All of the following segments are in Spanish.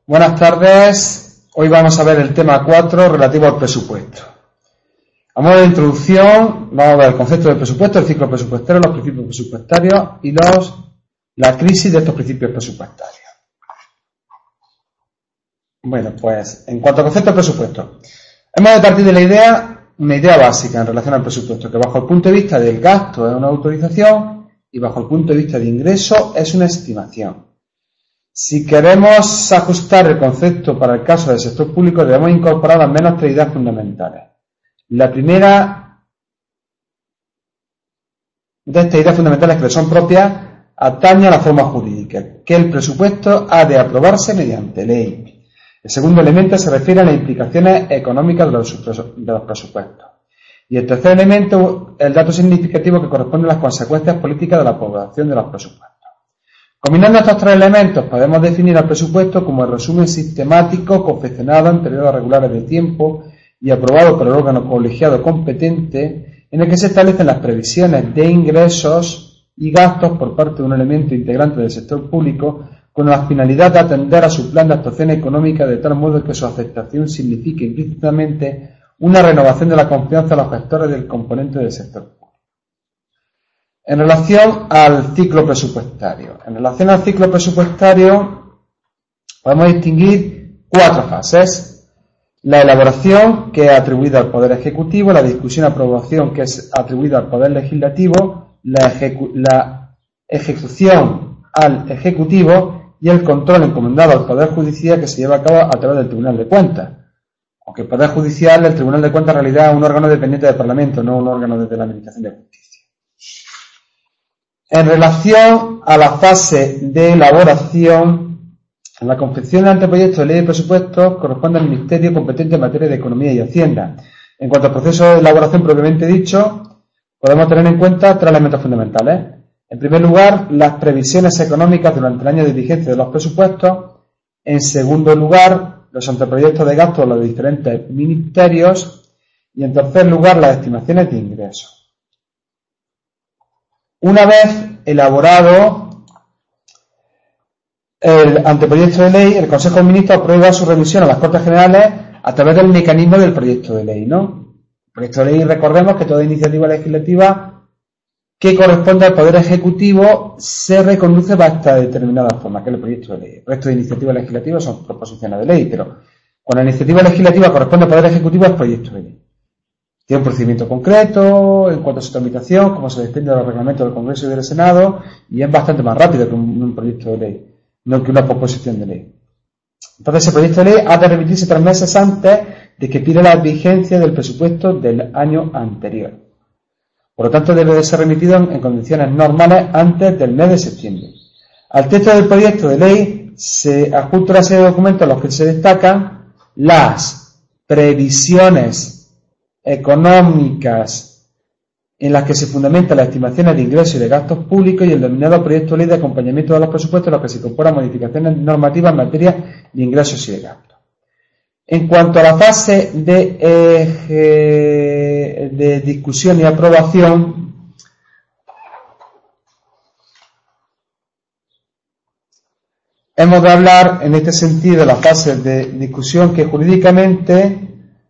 Buenas tardes. Hoy vamos a ver el tema 4 relativo al presupuesto. A modo de introducción, vamos a ver el concepto del presupuesto, el ciclo presupuestario, los principios presupuestarios y la crisis de estos principios presupuestarios. Bueno, pues en cuanto al concepto del presupuesto, hemos de partir de una idea básica en relación al presupuesto, que bajo el punto de vista del gasto es una autorización y bajo el punto de vista de ingreso es una estimación. Si queremos ajustar el concepto para el caso del sector público, debemos incorporar al menos tres ideas fundamentales. La primera de estas ideas fundamentales que le son propias atañe a la forma jurídica, que el presupuesto ha de aprobarse mediante ley. El segundo elemento se refiere a las implicaciones económicas de los presupuestos. Y el tercer elemento, el dato significativo que corresponde a las consecuencias políticas de la aprobación de los presupuestos. Combinando estos tres elementos, podemos definir al presupuesto como el resumen sistemático confeccionado en periodos regulares de tiempo y aprobado por el órgano colegiado competente, en el que se establecen las previsiones de ingresos y gastos por parte de un elemento integrante del sector público con la finalidad de atender a su plan de actuación económica de tal modo que su aceptación signifique implícitamente una renovación de la confianza de los gestores del componente del sector público. En relación al ciclo presupuestario. Podemos distinguir cuatro fases. La elaboración, que es atribuida al Poder Ejecutivo, la discusión y aprobación, que es atribuida al Poder Legislativo, la ejecución al Ejecutivo y el control encomendado al Poder Judicial, que se lleva a cabo a través del Tribunal de Cuentas. Aunque el Poder Judicial, el Tribunal de Cuentas, en realidad es un órgano dependiente del Parlamento, no un órgano de la Administración de Justicia. En relación a la fase de elaboración, la confección del anteproyecto de ley de presupuestos corresponde al Ministerio competente en materia de Economía y Hacienda. En cuanto al proceso de elaboración propiamente dicho, podemos tener en cuenta tres elementos fundamentales. En primer lugar, las previsiones económicas durante el año de vigencia de los presupuestos. En segundo lugar, los anteproyectos de gastos de los diferentes ministerios. Y en tercer lugar, las estimaciones de ingresos. Una vez elaborado el anteproyecto de ley, el Consejo de Ministros aprueba su revisión a las Cortes Generales a través del mecanismo del proyecto de ley, ¿no? El proyecto de ley, recordemos que toda iniciativa legislativa que corresponde al Poder Ejecutivo se reconduce bajo esta determinada forma, que es el proyecto de ley. El resto de iniciativas legislativas son proposiciones de ley, pero cuando la iniciativa legislativa corresponde al Poder Ejecutivo es proyecto de ley. Tiene un procedimiento concreto en cuanto a su tramitación, como se desprende de los reglamentos del Congreso y del Senado, y es bastante más rápido que un proyecto de ley, no que una proposición de ley. Entonces, ese proyecto de ley ha de remitirse 3 meses antes de que pida la vigencia del presupuesto del año anterior. Por lo tanto, debe de ser remitido en condiciones normales antes del mes de septiembre. Al texto del proyecto de ley se adjunta una serie de documentos en los que se destacan las previsiones económicas en las que se fundamentan las estimaciones de ingresos y de gastos públicos y el denominado proyecto de ley de acompañamiento de los presupuestos, en los que se incorporan modificaciones normativas en materia de ingresos y de gastos. En cuanto a la fase de discusión y aprobación, hemos de hablar en este sentido de la fase de discusión, que jurídicamente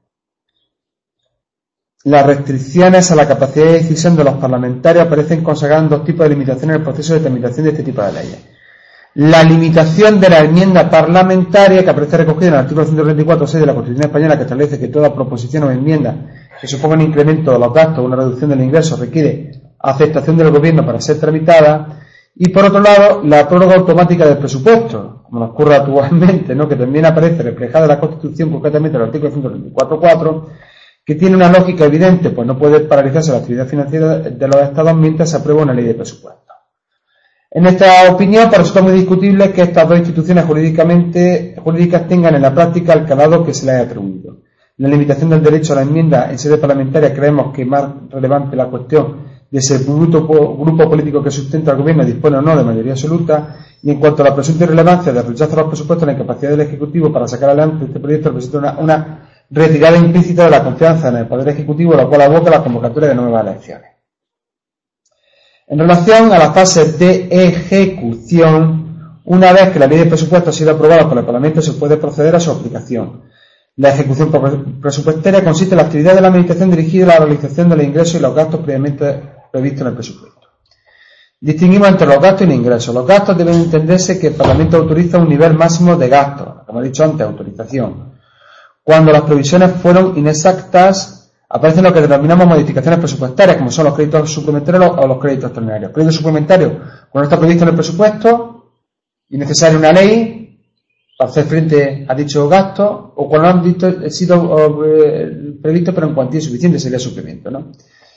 las restricciones a la capacidad de decisión de los parlamentarios aparecen consagradas en 2 tipos de limitaciones en el proceso de tramitación de este tipo de leyes. La limitación de la enmienda parlamentaria, que aparece recogida en el artículo 134.6 de la Constitución Española, que establece que toda proposición o enmienda que suponga un incremento de los gastos o una reducción del ingreso requiere aceptación del Gobierno para ser tramitada. Y por otro lado, la prórroga automática del presupuesto, como nos ocurre actualmente, ¿no?, que también aparece reflejada en la Constitución, concretamente en el artículo 134.4, que tiene una lógica evidente, pues no puede paralizarse la actividad financiera de los Estados mientras se aprueba una ley de presupuesto. En esta opinión, resulta muy discutible que estas dos instituciones jurídicas tengan en la práctica el calado que se les haya atribuido. La limitación del derecho a la enmienda en sede parlamentaria creemos que es más relevante la cuestión de si el grupo político que sustenta al Gobierno dispone o no de mayoría absoluta, y en cuanto a la presunta irrelevancia de rechazo a los presupuestos, la incapacidad del Ejecutivo para sacar adelante este proyecto representa una retirada implícita de la confianza en el Poder Ejecutivo, la cual aboca a la convocatoria de nuevas elecciones. En relación a la fase de ejecución, Una vez que la ley de presupuesto ha sido aprobada por el Parlamento, se puede proceder a su aplicación. La ejecución presupuestaria consiste en la actividad de la Administración dirigida a la realización de los ingresos y los gastos previamente previstos en el presupuesto. Distinguimos entre los gastos y los ingresos. Los gastos deben entenderse que el Parlamento autoriza un nivel máximo de gastos, como he dicho antes, autorización. Cuando las previsiones fueron inexactas, aparecen lo que denominamos modificaciones presupuestarias, como son los créditos suplementarios o los créditos extraordinarios. Créditos suplementarios, cuando está previsto en el presupuesto y necesaria una ley para hacer frente a dichos gastos, o cuando han sido previstos pero en cuantía insuficiente, sería suplemento, ¿no?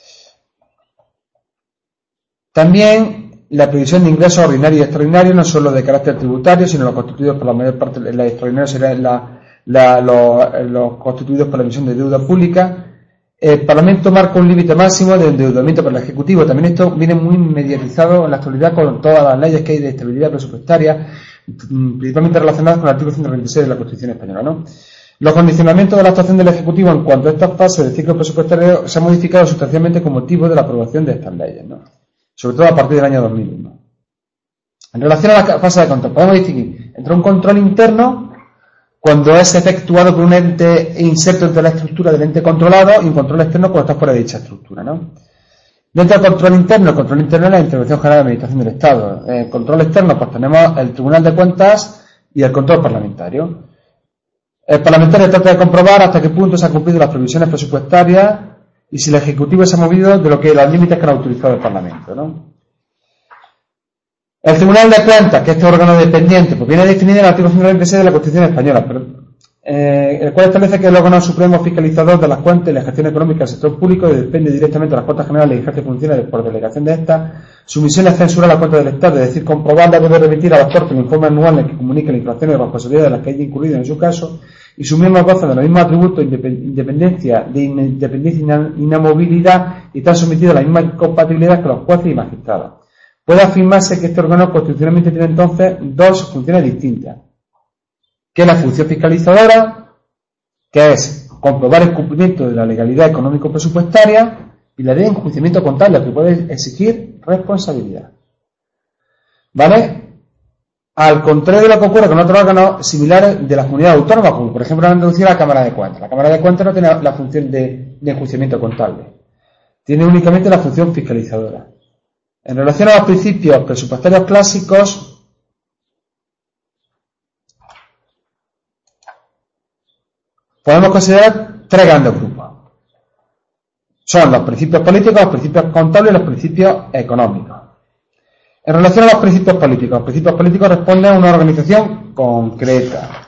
También la previsión de ingresos ordinarios y extraordinarios, no solo de carácter tributario, sino los constituidos por la mayor parte, los extraordinarios serían los constituidos por la emisión de deuda pública. El Parlamento marca un límite máximo de endeudamiento para el Ejecutivo. También esto viene muy mediatizado en la actualidad con todas las leyes que hay de estabilidad presupuestaria, principalmente relacionadas con el artículo 136 de la Constitución española, ¿no? Los condicionamientos de la actuación del Ejecutivo en cuanto a esta fase del ciclo presupuestario se han modificado sustancialmente con motivo de la aprobación de estas leyes, ¿no? Sobre todo a partir del año 2001. En relación a la fase de control, podemos distinguir entre un control interno, cuando es efectuado por un ente inserto entre la estructura del ente controlado, y un control externo cuando está fuera de dicha estructura, ¿no? Dentro del control interno, el control interno es la Intervención General de Administración del Estado. El control externo, pues tenemos el Tribunal de Cuentas y el control parlamentario. El parlamentario trata de comprobar hasta qué punto se han cumplido las previsiones presupuestarias y si el Ejecutivo se ha movido de lo que los límites que han autorizado el Parlamento, ¿no? El Tribunal de Cuentas, que es este órgano dependiente, pues viene definido en el artículo 196 de la Constitución española, el cual establece que es el órgano supremo fiscalizador de las cuentas y la gestión económica del sector público y depende directamente de las Cortes Generales y ejerce funciones por delegación de estas. Su misión es censurar la cuenta del Estado, es decir, comprobarla, debe remitir a las Cortes el informe anual en el que comunique la infracción y responsabilidad de las que haya incurrido en su caso, y sus miembros gozan de los mismos atributos de independencia y inamovilidad y están sometidos a la misma incompatibilidad que los jueces y magistrados. Puede afirmarse que este órgano constitucionalmente tiene entonces dos funciones distintas, que es la función fiscalizadora, que es comprobar el cumplimiento de la legalidad económico-presupuestaria, y la de enjuiciamiento contable, que puede exigir responsabilidad. ¿Vale? Al contrario de lo que ocurre con otros órganos similares de las comunidades autónomas, como por ejemplo en Andalucía la Cámara de Cuentas. La Cámara de Cuentas no tiene la función de enjuiciamiento contable, tiene únicamente la función fiscalizadora. En relación a los principios presupuestarios clásicos, podemos considerar tres grandes grupos. Son los principios políticos, los principios contables y los principios económicos. En relación a los principios políticos responden a una organización concreta.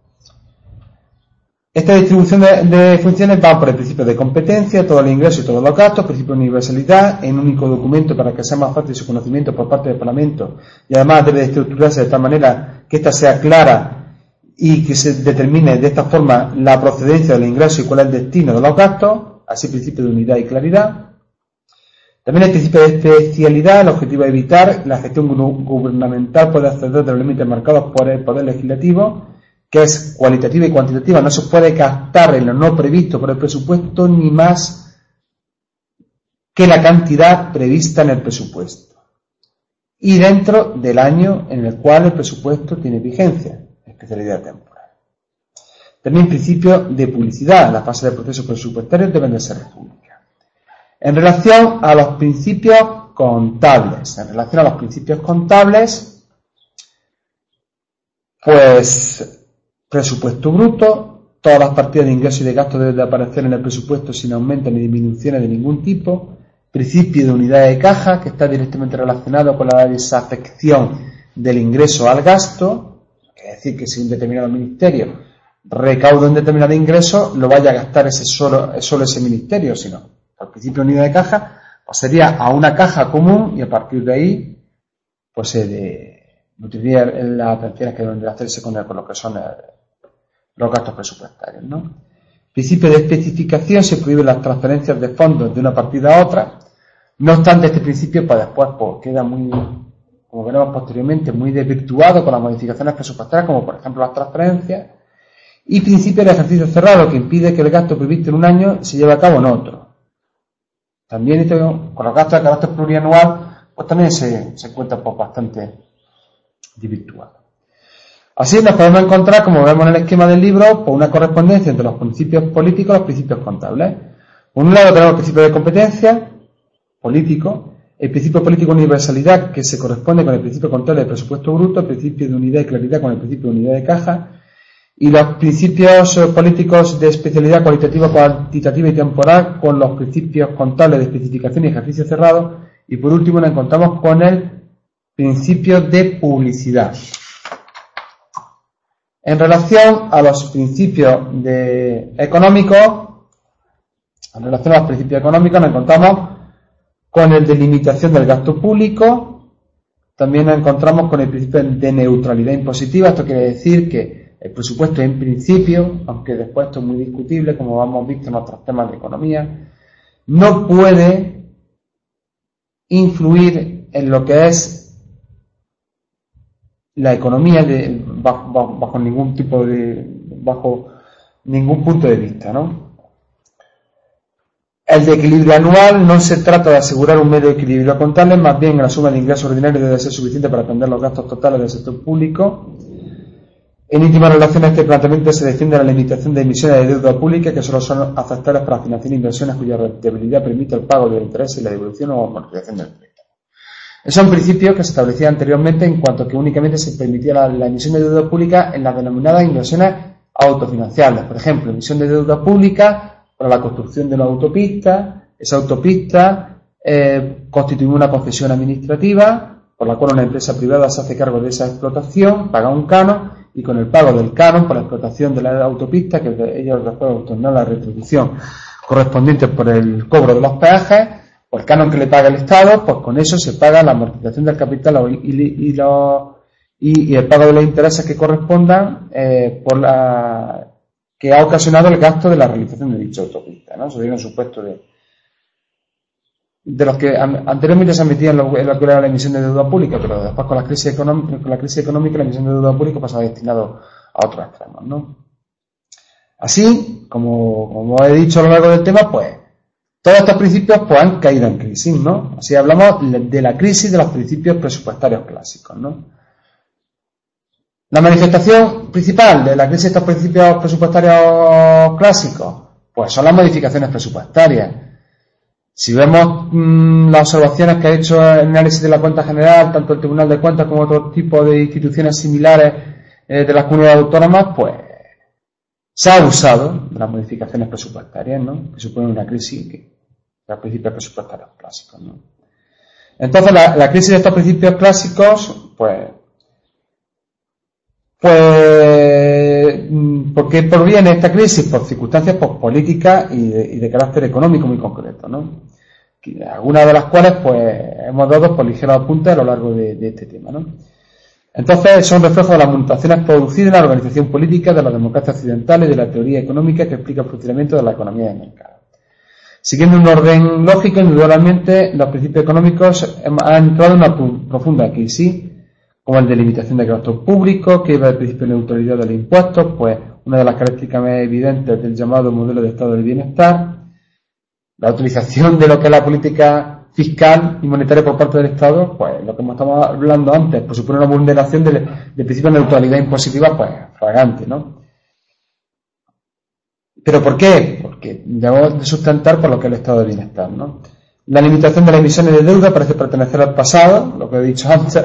Esta distribución de funciones va por el principio de competencia, todos los ingresos y todos los gastos, principio de universalidad, en un único documento para que sea más fácil su conocimiento por parte del Parlamento, y además debe estructurarse de tal manera que ésta sea clara y que se determine de esta forma la procedencia del ingreso y cuál es el destino de los gastos, así principio de unidad y claridad. También el principio de especialidad, el objetivo es evitar la gestión gubernamental puede acceder de los límites marcados por el Poder Legislativo, que es cualitativa y cuantitativa. No se puede gastar en lo no previsto por el presupuesto ni más que la cantidad prevista en el presupuesto y dentro del año en el cual el presupuesto tiene vigencia, especialidad temporal. También principio de publicidad. Las fases del proceso presupuestario deben de ser públicas. En relación a los principios contables, pues presupuesto bruto, todas las partidas de ingresos y de gastos deben de aparecer en el presupuesto sin aumento ni disminuciones de ningún tipo. Principio de unidad de caja, que está directamente relacionado con la desafección del ingreso al gasto, es decir, que si un determinado ministerio recauda un determinado ingreso, lo vaya a gastar solo ese ministerio, sino al principio de unidad de caja, pues sería a una caja común y a partir de ahí, pues se utilizaría las atenciones que deben de hacerse con lo que son los gastos presupuestarios, ¿no? Principio de especificación, se prohíben las transferencias de fondos de una partida a otra. No obstante, este principio pues después queda muy, como veremos posteriormente, muy desvirtuado con las modificaciones presupuestarias, como por ejemplo las transferencias. Y principio de ejercicio cerrado, que impide que el gasto previsto en un año se lleve a cabo en otro. También con los gastos de carácter plurianual, pues también se encuentra bastante desvirtuado. Así nos podemos encontrar, como vemos en el esquema del libro, por una correspondencia entre los principios políticos y los principios contables. Por un lado tenemos el principio de competencia político, el principio político de universalidad, que se corresponde con el principio contable de presupuesto bruto, el principio de unidad y claridad con el principio de unidad de caja, y los principios políticos de especialidad cualitativa, cuantitativa y temporal con los principios contables de especificación y ejercicio cerrado, y por último nos encontramos con el principio de publicidad. En relación a los principios económicos, nos encontramos con el de limitación del gasto público. También nos encontramos con el principio de neutralidad impositiva. Esto quiere decir que el presupuesto en principio, aunque después esto es muy discutible, como hemos visto en otros temas de economía, no puede influir en lo que es la economía bajo ningún punto de vista, ¿no? El de equilibrio anual no se trata de asegurar un mero equilibrio contable, más bien la suma de ingresos ordinarios debe ser suficiente para atender los gastos totales del sector público. En íntima relación a este planteamiento se defiende la limitación de emisiones de deuda pública que solo son aceptables para financiar inversiones cuya rentabilidad permite el pago de intereses y la devolución o amortización del préstamo. Esos son principios que se establecían anteriormente en cuanto que únicamente se permitía la emisión de deuda pública en las denominadas inversiones autofinanciables. Por ejemplo, emisión de deuda pública para la construcción de una autopista. Esa autopista constituye una concesión administrativa por la cual una empresa privada se hace cargo de esa explotación, paga un canon y con el pago del canon por la explotación de la autopista, que ellos después obtendrán la retribución correspondiente por el cobro de los peajes, o el canon que le paga el Estado, pues con eso se paga la amortización del capital y el pago de los intereses que correspondan que ha ocasionado el gasto de la realización de dicha autopista, ¿no? Eso viene un supuesto de los que anteriormente se admitían en lo que era la emisión de deuda pública, pero después con la crisis económica la emisión de deuda pública pasaba destinado a otros extremos, ¿no? Así, como he dicho a lo largo del tema, pues todos estos principios pues han caído en crisis, ¿no? Así hablamos de la crisis de los principios presupuestarios clásicos, ¿no? La manifestación principal de la crisis de estos principios presupuestarios clásicos, pues son las modificaciones presupuestarias. Si vemos las observaciones que ha hecho el análisis de la cuenta general, tanto el Tribunal de Cuentas como otro tipo de instituciones similares de las comunidades autónomas, pues se ha abusado de las modificaciones presupuestarias, ¿no? Que suponen una crisis de los principios presupuestarios clásicos, ¿no? Entonces, la crisis de estos principios clásicos, ¿por qué proviene esta crisis? Por circunstancias políticas y de carácter económico muy concreto, ¿no? Algunas de las cuales hemos dado por ligeros apuntes a lo largo de este tema, ¿no? Entonces son reflejos de las mutaciones producidas en la organización política de la democracia occidental y de la teoría económica que explica el funcionamiento de la economía de mercado. Siguiendo un orden lógico, indudablemente los principios económicos han entrado en una profunda crisis, como el de limitación de gasto público, que iba del principio de neutralidad de los impuestos, pues una de las características más evidentes del llamado modelo de estado del bienestar, la utilización de lo que es la política fiscal y monetaria por parte del Estado, pues lo que estamos hablando antes, pues supone una vulneración del principio de neutralidad impositiva, pues flagrante, ¿no? ¿Pero por qué? Porque debemos de sustentar por lo que es el estado de bienestar, ¿no? La limitación de las emisiones de deuda parece pertenecer al pasado, lo que he dicho antes.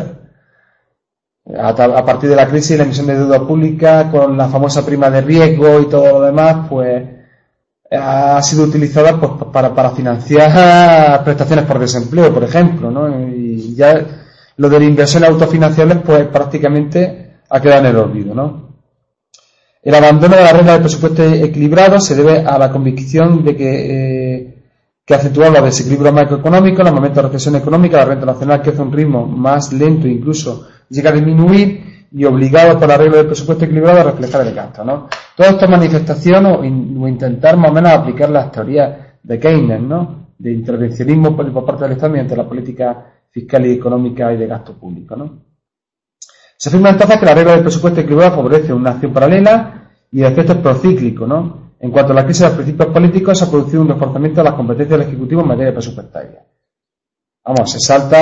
A partir de la crisis, la emisión de deuda pública con la famosa prima de riesgo y todo lo demás, pues ha sido utilizada pues para financiar prestaciones por desempleo, por ejemplo, ¿no? Y ya lo de la inversión autofinanciables pues prácticamente ha quedado en el olvido, ¿no? El abandono de la regla del presupuesto equilibrado se debe a la convicción de que acentúa los desequilibrios macroeconómicos, en los momentos de recesión económica, la renta nacional crece a un ritmo más lento, incluso llega a disminuir, y obligado por la regla del presupuesto equilibrado a reflejar el gasto, ¿no? Toda esta manifestación o intentar más o menos aplicar las teorías de Keynes, ¿no? De intervencionismo por parte del Estado mediante la política fiscal y económica y de gasto público, ¿no? Se afirma entonces que la regla del presupuesto equilibrado favorece una acción paralela y el efecto es procíclico, ¿no? En cuanto a la crisis de los principios políticos, se ha producido un reforzamiento de las competencias del Ejecutivo en materia presupuestaria. Vamos, se salta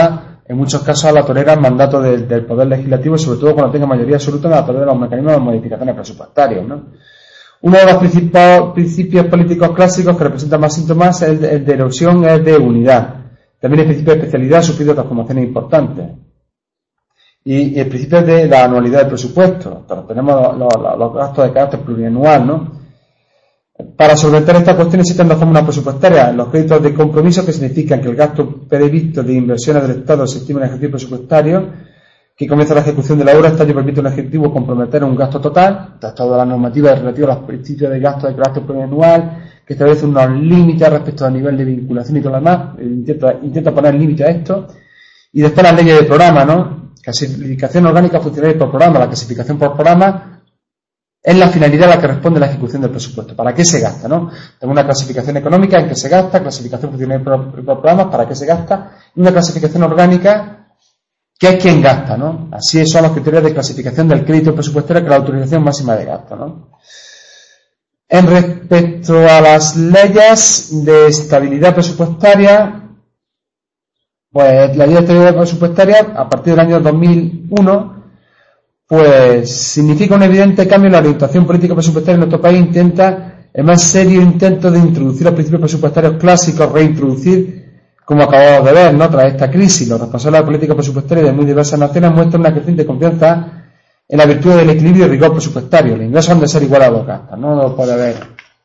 en muchos casos la tolera el mandato del Poder Legislativo, sobre todo cuando tenga mayoría absoluta en la tolera de los mecanismos de modificaciones presupuestarias, ¿no? Uno de los principios políticos clásicos que representa más síntomas es el de erosión, es de unidad. También el principio de especialidad ha sufrido transformaciones importantes. Y el principio de la anualidad del presupuesto. Tenemos los gastos de carácter plurianual, ¿no? Para solventar esta cuestión existen dos fórmulas presupuestarias: los créditos de compromiso, que significan que el gasto previsto de inversiones del Estado se estima en el ejercicio presupuestario que comienza la ejecución de la obra. Este año permite al Ejecutivo comprometer un gasto total, tratado de la normativa relativa a los principios de gasto de carácter plurianual, que establece unos límites respecto al nivel de vinculación y todo lo demás. Intenta poner límite a esto. Y después las leyes de programa, ¿no? Clasificación orgánica funcionaria por programa. La clasificación por programa es la finalidad a la que responde la ejecución del presupuesto. ¿Para qué se gasta, no? Tengo una clasificación económica en qué se gasta, clasificación funcionaria por programas, para qué se gasta, y una clasificación orgánica, que es quién gasta, ¿no? Así son los criterios de clasificación del crédito presupuestario, que es la autorización máxima de gasto, ¿no? En respecto a las leyes de estabilidad presupuestaria, pues la ley de estabilidad presupuestaria, a partir del año 2001, pues significa un evidente cambio en la orientación política presupuestaria en nuestro país. Intenta, el más serio intento de introducir los principios presupuestarios clásicos, reintroducir, como acabamos de ver, ¿no? Tras esta crisis, los responsables de la política presupuestaria de muy diversas naciones muestran una creciente confianza en la virtud del equilibrio y rigor presupuestario. Los ingresos han de ser iguales a los gastos, no lo puede haber.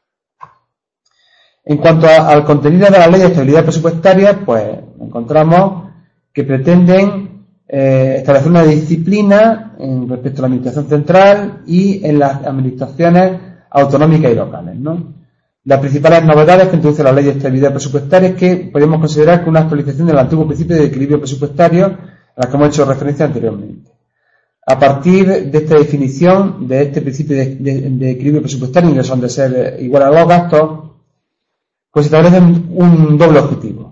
En cuanto al contenido de la ley de estabilidad presupuestaria, pues encontramos que pretenden establecer una disciplina respecto a la administración central y en las administraciones autonómicas y locales, ¿no? Las principales novedades que introduce la ley de estabilidad presupuestaria es que podemos considerar que una actualización del antiguo principio de equilibrio presupuestario, a la que hemos hecho referencia anteriormente. A partir de esta definición de este principio de equilibrio presupuestario, ingresos han de ser iguales a los gastos, pues se establece un doble objetivo,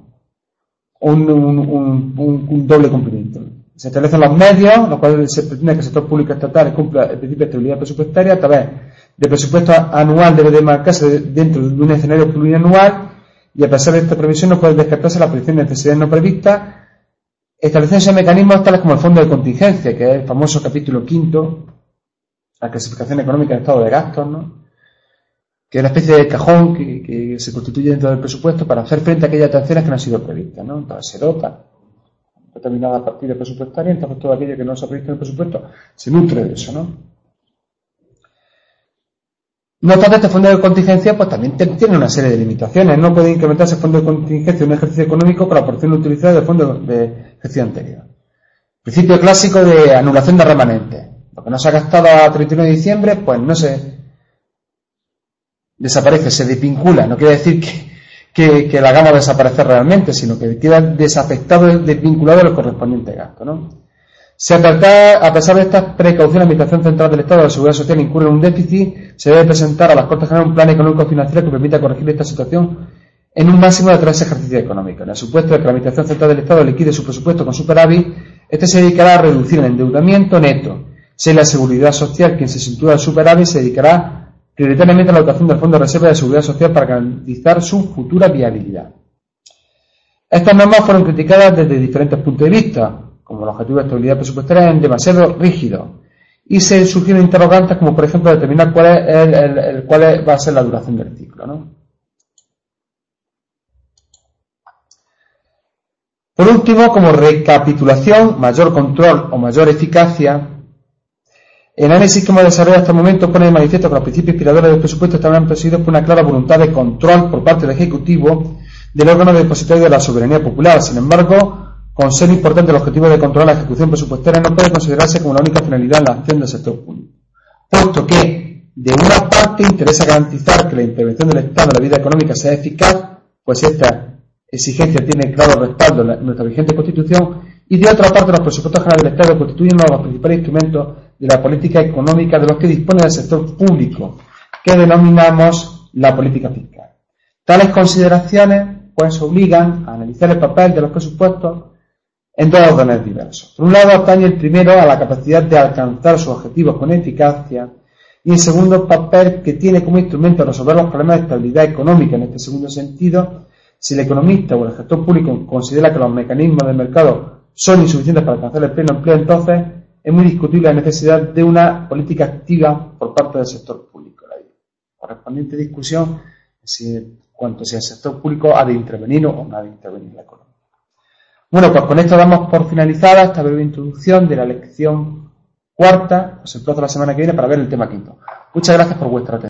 un doble cumplimiento. Se establecen los medios, los cuales se pretende que el sector público estatal cumpla el principio de estabilidad presupuestaria. A través del presupuesto anual debe de marcarse dentro de un escenario plurianual, y a pesar de esta previsión no puede descartarse la aparición de necesidades no previstas, estableciéndose mecanismos tales como el fondo de contingencia, que es el famoso capítulo 5, la clasificación económica del estado de gastos, ¿no? Que es una especie de cajón que se constituye dentro del presupuesto para hacer frente a aquellas atenciones que no han sido previstas, ¿no? Entonces se dota determinadas partidas presupuestarias, entonces todo aquello que no se ha previsto en el presupuesto se nutre de eso, ¿no? No obstante, este fondo de contingencia pues también tiene una serie de limitaciones. No puede incrementarse el fondo de contingencia en un ejercicio económico con la porción utilizada del fondo de ejercicio anterior. Principio clásico de anulación de remanentes. Lo que no se ha gastado a 31 de diciembre, pues no se desaparece, se desvincula. No quiere decir que la hagamos desaparecer realmente, sino que queda desafectado, desvinculado del correspondiente gasto, ¿no? Si a pesar de estas precauciones, la Administración Central del Estado de la Seguridad Social incurre en un déficit, se debe presentar a las Cortes Generales un plan económico-financiero que permita corregir esta situación en un máximo de 3 ejercicios económicos. En el supuesto de que la Administración Central del Estado liquide su presupuesto con superávit, este se dedicará a reducir el endeudamiento neto. Si es la Seguridad Social quien se sitúa el superávit, se dedicará prioritariamente a la dotación del Fondo de Reserva de Seguridad Social para garantizar su futura viabilidad. Estas normas fueron criticadas desde diferentes puntos de vista, como el objetivo de estabilidad presupuestaria es demasiado rígido, y se surgieron interrogantes como, por ejemplo, determinar cuál va a ser la duración del ciclo, ¿no? Por último, como recapitulación, mayor control o mayor eficacia, el análisis que hemos desarrollado hasta el momento pone de manifiesto que los principios inspiradores del presupuesto estarán presididos por una clara voluntad de control por parte del Ejecutivo del órgano depositario de la soberanía popular. Sin embargo, con ser importante el objetivo de controlar la ejecución presupuestaria, no puede considerarse como la única finalidad en la acción del sector público, puesto que, de una parte, interesa garantizar que la intervención del Estado en la vida económica sea eficaz, pues esta exigencia tiene claro respaldo en nuestra vigente Constitución, y de otra parte, los presupuestos generales del Estado constituyen uno de los principales instrumentos de la política económica de los que dispone el sector público, que denominamos la política fiscal. Tales consideraciones, pues, obligan a analizar el papel de los presupuestos en dos órdenes diversos. Por un lado, atañe el primero a la capacidad de alcanzar sus objetivos con eficacia, y el segundo, el papel que tiene como instrumento de resolver los problemas de estabilidad económica. En este segundo sentido, si el economista o el gestor público considera que los mecanismos del mercado son insuficientes para alcanzar el pleno empleo, entonces es muy discutible la necesidad de una política activa por parte del sector público. La correspondiente discusión cuanto si el sector público ha de intervenir o no ha de intervenir en la economía. Bueno, pues con esto damos por finalizada esta breve introducción de la lección cuarta. Os emplazo la semana que viene para ver el tema quinto. Muchas gracias por vuestra atención.